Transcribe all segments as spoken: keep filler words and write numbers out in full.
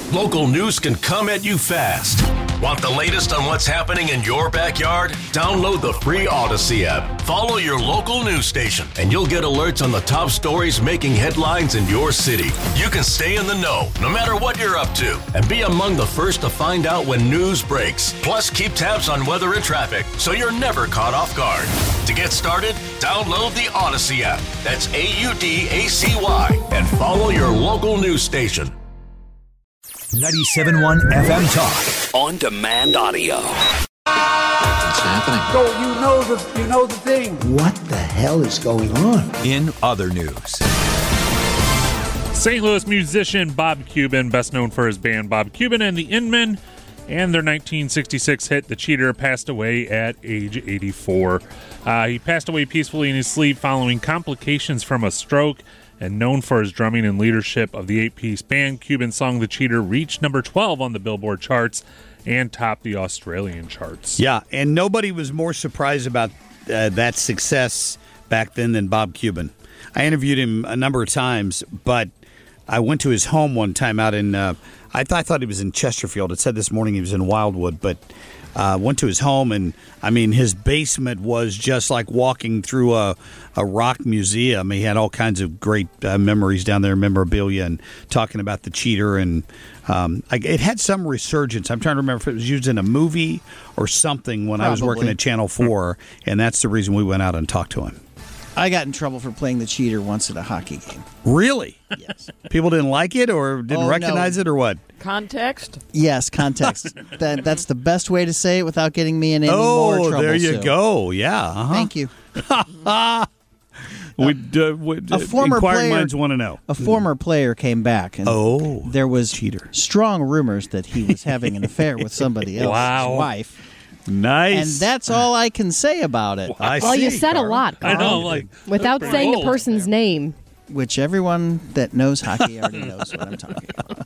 Local news can come at you fast. Want the latest on what's happening in your backyard? Download the free Odyssey app. Follow your local news station, and you'll get alerts on the top stories making headlines in your city. You can stay in the know, no matter what you're up to, and be among the first to find out when news breaks. Plus, keep tabs on weather and traffic, so you're never caught off guard. To get started, download the Odyssey app. That's A U D A C Y, and follow your local news station. ninety-seven point one F M Talk. On-demand audio. What's happening? So you know the you know the thing. What the hell is going on? In other news, Saint Louis musician Bob Cuban, best known for his band Bob Cuban and the Inmen, and their nineteen sixty-six hit The Cheater, passed away at age eighty-four. Uh, he passed away peacefully in his sleep following complications from a stroke. And known for his drumming and leadership of the eight-piece band, Cuban's song The Cheater reached number twelve on the Billboard charts and topped the Australian charts. Yeah, and nobody was more surprised about uh, that success back then than Bob Cuban. I interviewed him a number of times, but I went to his home one time out in, uh, I, th- I thought he was in Chesterfield. It said this morning he was in Wildwood, but uh, went to his home, and, I mean, his basement was just like walking through a, a rock museum. He had all kinds of great uh, memories down there, memorabilia, and talking about The Cheater, and um, I, it had some resurgence. I'm trying to remember if it was used in a movie or something when Probably. I was working at Channel four, and that's the reason we went out and talked to him. I got in trouble for playing The Cheater once at a hockey game. Really? Yes. People didn't like it or didn't oh, recognize no. it or what? Context? Yes, context. that That's the best way to say it without getting me in any oh, more trouble. Oh, there you so. go. Yeah. Uh-huh. Thank you. We'd, uh, we'd, a former inquiring player, minds want to know. A former player came back, and oh, there was cheater. strong rumors that he was having an affair with somebody else's wow. wife. Nice. And that's all I can say about it. I well, see, you said Carl. a lot, Carl. I know, like without saying bold. the person's name. Which everyone that knows hockey already knows what I'm talking about.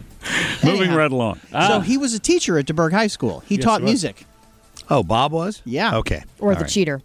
Moving Anyhow, right along. So ah. he was a teacher at DeBerg High School. He yes, taught he was. music. Oh, Bob was? Yeah. Okay. Or all the right. cheater.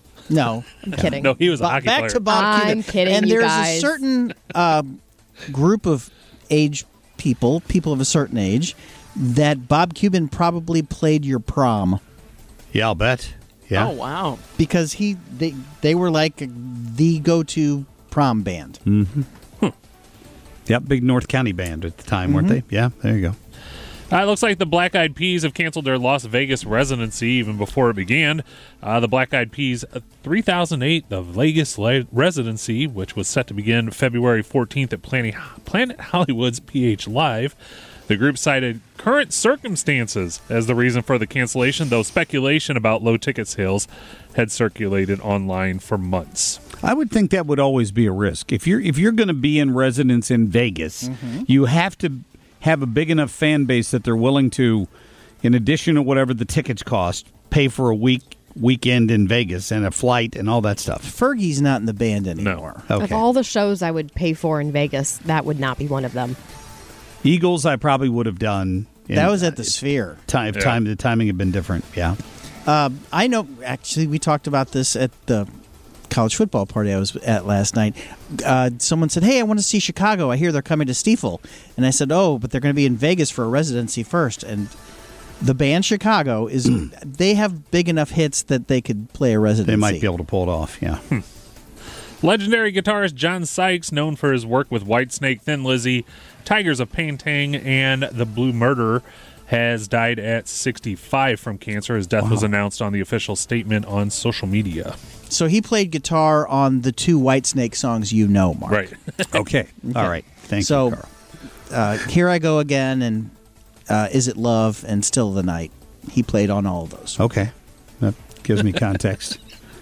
No. I'm kidding. No, he was a Ba- hockey back player. to Bob I'm Cuban. kidding, And you there's guys. a certain uh, group of age people, people of a certain age, that Bob Cuban probably played your prom. Yeah, I'll bet. Yeah. Oh, wow. Because he they they were like the go-to prom band. Mm-hmm. Huh. Yep, big North County band at the time, Mm-hmm. weren't they? Yeah, there you go. Uh, it looks like the Black Eyed Peas have canceled their Las Vegas residency even before it began. Uh, the Black Eyed Peas' three thousand eight the Vegas le- residency, which was set to begin February fourteenth at Planet, Planet Hollywood's P H Live. The group cited current circumstances as the reason for the cancellation, though speculation about low ticket sales had circulated online for months. I would think that would always be a risk. If you're if you're going to be in residence in Vegas, mm-hmm. you have to have a big enough fan base that they're willing to, in addition to whatever the tickets cost, pay for a week weekend in Vegas and a flight and all that stuff. Fergie's not in the band anymore. No. Okay. Of all the shows I would pay for in Vegas, that would not be one of them. Eagles, I probably would have done. In, that was at the Sphere. Time, yeah. time, the timing had been different. Yeah. Uh, I know. Actually, we talked about this at the college football party I was at last night. Uh, someone said, "Hey, I want to see Chicago. I hear they're coming to Stiefel." And I said, "Oh, but they're going to be in Vegas for a residency first." And the band Chicago is they have big enough hits that they could play a residency. They might be able to pull it off. Yeah. Hmm. Legendary guitarist John Sykes, known for his work with Whitesnake, Thin Lizzy, Tigers of Pantang, and The Blue Murderer, has died at sixty-five from cancer. His death wow. was announced on the official statement on social media. So he played guitar on the two Whitesnake songs you know, Mark. Right. okay. okay. All right. Thank so, you, Carl. Uh, Here I Go Again and uh, Is It Love and Still the Night. He played on all of those. Okay. That gives me context.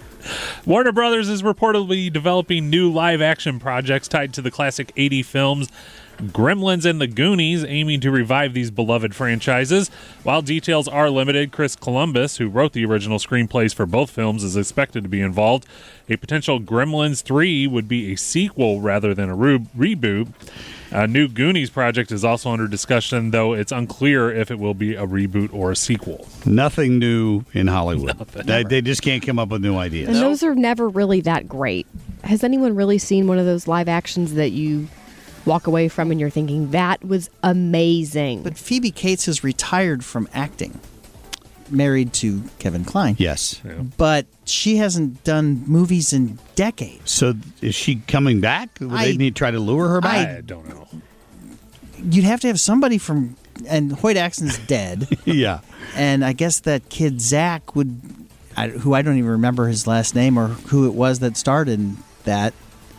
Warner Brothers is reportedly developing new live-action projects tied to the classic eighties films Gremlins and the Goonies, aiming to revive these beloved franchises. While details are limited, Chris Columbus, who wrote the original screenplays for both films, is expected to be involved. A potential Gremlins three would be a sequel rather than a re- reboot. A new Goonies project is also under discussion, though it's unclear if it will be a reboot or a sequel. Nothing new in Hollywood. Nothing. They, they just can't come up with new ideas. And those are never really that great. Has anyone really seen one of those live actions that you walk away from and you're thinking, that was amazing. But Phoebe Cates has retired from acting, married to Kevin Kline. Yes. Yeah. But she hasn't done movies in decades. So is she coming back? Would I- they need to try to lure her back? I don't know. You'd have to have somebody from, and Hoyt Axton's dead. yeah. And I guess that kid Zach would, I, who I don't even remember his last name or who it was that starred in that.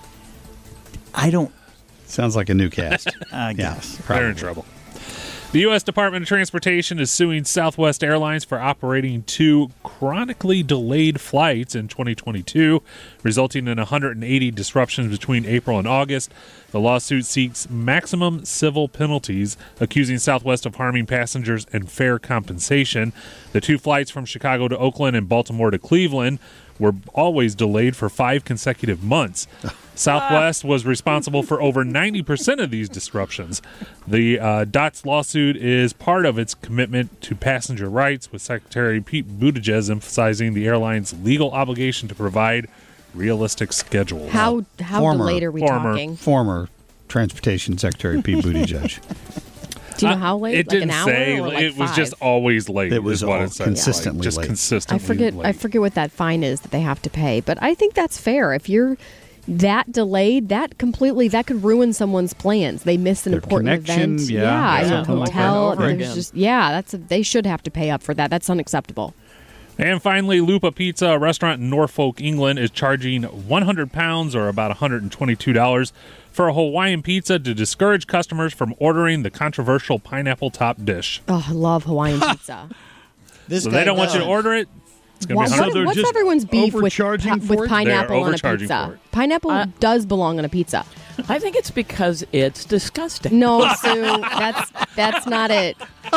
I don't. Sounds like a new cast. I yeah, guess. They're in trouble. The U S Department of Transportation is suing Southwest Airlines for operating two chronically delayed flights in twenty twenty-two, resulting in one hundred eighty disruptions between April and August. The lawsuit seeks maximum civil penalties, accusing Southwest of harming passengers and fare compensation. The two flights from Chicago to Oakland and Baltimore to Cleveland were always delayed for five consecutive months. Southwest was responsible for over ninety percent of these disruptions. The uh, D O T S lawsuit is part of its commitment to passenger rights, with Secretary Pete Buttigieg emphasizing the airline's legal obligation to provide realistic schedules. How how Former- delayed are we former- talking? Former Transportation Secretary Pete Buttigieg. Do you know how late? It like didn't an hour say. or like it was five? just always late. It was is what all it said. consistently Like, just late. consistently I forget. late. I forget what that fine is that they have to pay, but I think that's fair. If you're that delayed, that completely that could ruin someone's plans. They missed an Their important connection, event. yeah, yeah, yeah, in a something like that. hotel. Over There's again. just yeah, that's a, they should have to pay up for that. That's unacceptable. And finally, Lupa Pizza, a restaurant in Norfolk, England, is charging one hundred pounds or about one hundred twenty-two dollars for a Hawaiian pizza to discourage customers from ordering the controversial pineapple top dish. Oh, I love Hawaiian pizza. This So guy they don't want you to does. order it. It's going What- to be what- one hundred. what's just everyone's beef with, overcharging pi- for with it? pineapple They're on a overcharging for pizza? it. Pineapple Uh, does belong on a pizza. I think it's because it's disgusting. No, Sue, that's that's not it.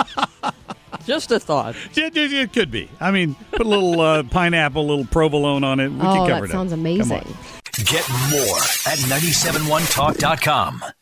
Just a thought. Yeah, it, it could be. I mean, put a little uh, pineapple, a little provolone on it. We Oh, can cover that it. sounds Come on. amazing. Get more at nine seven one talk dot com.